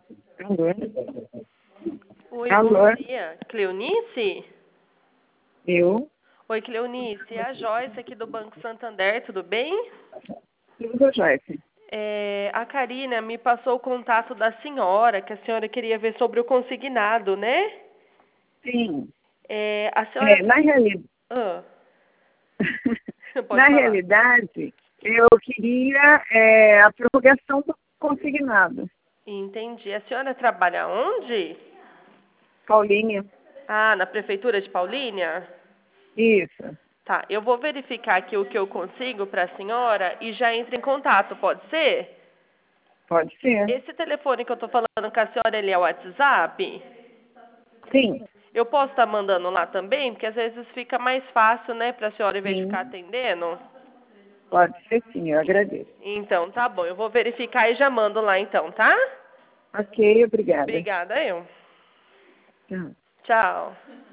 Alô? Oi, Alô? bom dia. Cleonice? Eu? Oi, Cleonice. É a Joyce aqui do Banco Santander, tudo bem? Tudo, Joyce? A Karina me passou o contato da senhora, que a senhora queria ver sobre o consignado, né? Sim. A senhora... Na realidade, Ah, pode na falar. realidade, eu queria a prorrogação do consignado. Entendi. A senhora trabalha onde? Paulinha? Ah, na Prefeitura de Paulínia? Isso. Tá, eu vou verificar aqui o que eu consigo para a senhora e já entro em contato, pode ser? Pode ser. Esse telefone que eu tô falando com a senhora, ele é o WhatsApp? Sim. Eu posso estar mandando lá também? Porque às vezes fica mais fácil, né, para a senhora, em vez de ficar Sim. atendendo. Pode ser sim, eu agradeço. Então, tá bom. Eu vou verificar e já mando lá então, tá? Ok, obrigada. Obrigada, eu. Tchau. Tchau.